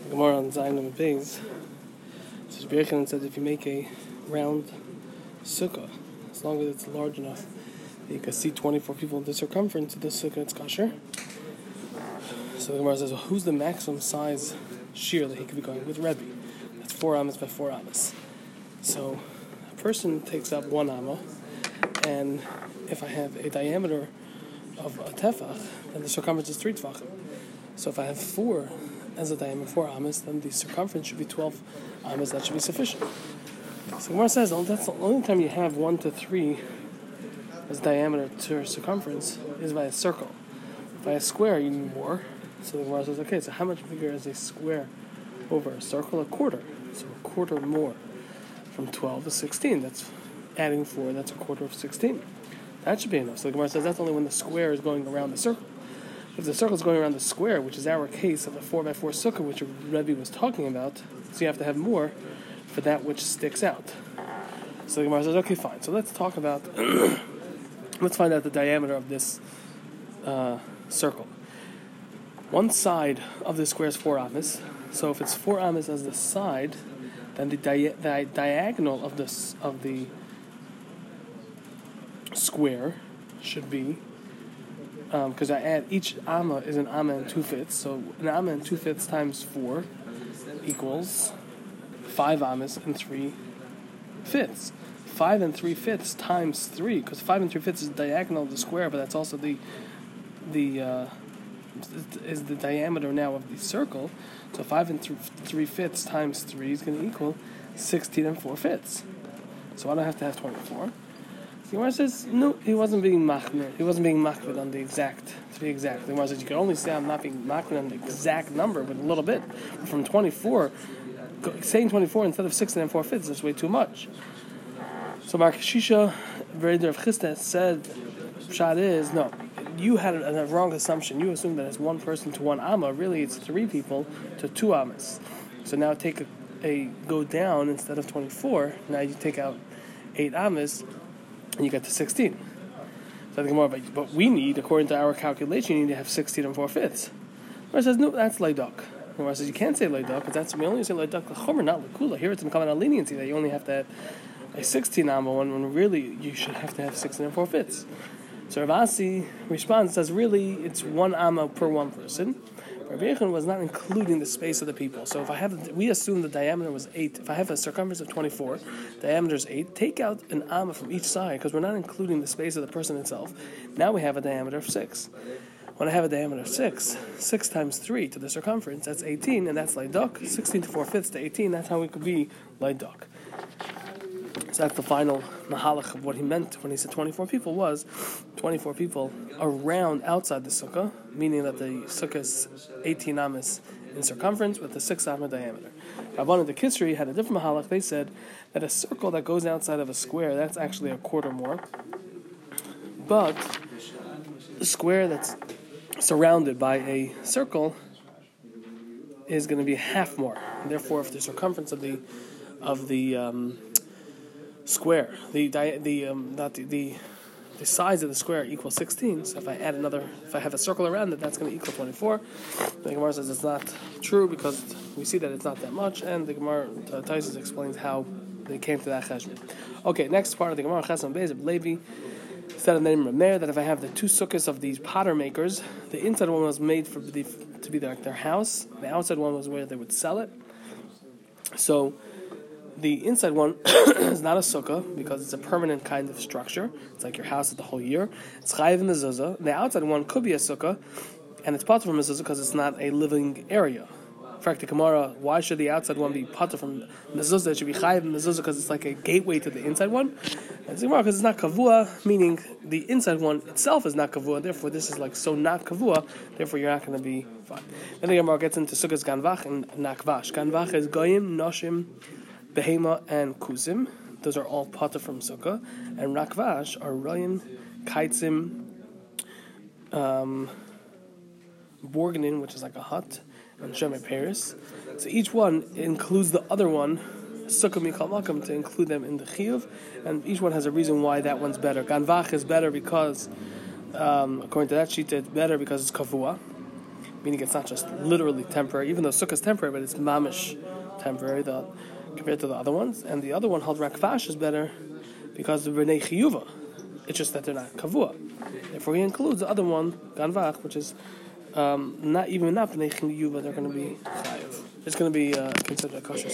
Gemara on Zayin and Beis. So Rabbi Yochanan said if you make a round sukkah, as long as it's large enough that you can see 24 people in the circumference of the sukkah, it's kosher. So the Gemara says, well, who's the maximum size shear that he could be going with? Rebbe. That's 4 amas by 4 amas. So a person takes up 1 amma, and if I have a diameter of a tefach, then the circumference is 3 tefachim. So if I have 4 as a diameter, 4 amas, then the circumference should be 12 amas. That should be sufficient. So Gemara says, that's the only time you have 1 to 3 as diameter to circumference is by a circle. By a square, you need more. So the Gemara says, okay, so how much bigger is a square over a circle? A quarter. So a quarter more. From 12 to 16. That's adding 4. That's a quarter of 16. That should be enough. So the Gemara says that's only when the square is going around the circle. If the circle is going around the square, which is our case of a 4x4 sukkah, which Rebbe was talking about, so you have to have more for that which sticks out. So the Gemara says, okay, fine. So let's talk about, let's find out the diameter of this circle. One side of the square is 4 amas. So if it's 4 amas as the side, then the diagonal of the square should be, because I add each amma is an amma and 2/5, so an amma and 2/5 times 4 equals 5 ammas and 3/5. 5 and 3/5 times 3, because 5 and 3/5 is the diagonal of the square, but that's also the diameter now of the circle. So 5 and 3/5 times 3 is going to equal 16 and 4/5. So I don't have to have 24. The Gemara says, no, he wasn't being machmir. He wasn't being machmir on the exact, to be exact. The Gemara says, you can only say I'm not being machmir on the exact number, but a little bit. From 24, saying 24 instead of 16 and 4/5 is way too much. So Mar Kashisha, Breder of Chisda, said, Pshat is, no, you had a wrong assumption. You assumed that it's 1 person to 1 amma. Really, it's 3 people to 2 ammas. So now take a go down instead of 24. Now you take out 8 ammas, and you get to 16. So I think more, but we need, according to our calculation, you need to have 16 and 4/5. Gemara says, no, that's leidok. Gemara says, you can't say leidok, because we only say leidok l'chomer, not l'kula. Here it's in common leniency that you only have to have a 16 amma one, when really you should have to have 16 and 4/5. So Rav Asi responds, says, really, it's 1 amma per 1 person. Rabbi Yochanan was not including the space of the people. So if we assume the diameter was 8. If I have a circumference of 24, diameter is 8. Take out an amma from each side, because we're not including the space of the person itself. Now we have a diameter of 6. When I have a diameter of 6 times 3 to the circumference, that's 18, and that's leidok. 16 to 4/5 to 18, that's how we could be leidok. So that's the final mahalach of what he meant when he said 24 people was 24 people around outside the sukkah, meaning that the sukkah is 18 amas in circumference with a 6 amma diameter. Rabbanan the Kisri had a different mahalach. They said that a circle that goes outside of a square, that's actually a quarter more. But the square that's surrounded by a circle is going to be half more. And therefore, if the circumference of the square, the size of the square equals 16. So if I have a circle around it, that's going to equal 24. The Gemara says it's not true because we see that it's not that much, and the Gemara Taisus explains how they came to that cheshbon. Okay, next part of the Gemara Chesam Beis of Levi said in the name of Rameir that if I have the 2 sukkahs of these potter makers, the inside one was made to be like their house, the outside one was where they would sell it. So the inside one is not a sukkah because it's a permanent kind of structure. It's like your house the whole year. It's chayiv mezuzah. The outside one could be a sukkah, and it's patur from mezuzah because it's not a living area. In fact, the Gemara, why should the outside one be patur from mezuzah? It should be chayiv mezuzah because it's like a gateway to the inside one. And the Gemara, because it's not kavua, meaning the inside one itself is not kavua. Therefore, this is like so not kavua. Therefore, you're not going to be fine. Then the Gemara gets into sukkahs ganvach and nakvash. Ganvach is goyim, noshim, behema and kuzim, those are all pater from sukkah, and rakvash are royim, kaitzim, borganin, which is like a hut, and shemei peris. So each one includes the other one, sukkah mikal makam, to include them in the chiyuv, and each one has a reason why that one's better. Ganvach is better because, according to that shita, it's better because it's kavua. meaning it's not just literally temporary, even though Sukkah is temporary, but it's mamish temporary compared to the other ones. And the other one, held Rakvash, is better because of B'nai Chiyuva. It's just that they're not Kavua. Therefore, he includes the other one, Ganvach, which is not B'nai Chiyuva, they're going to be Chayiv. It's going to be considered a kosher.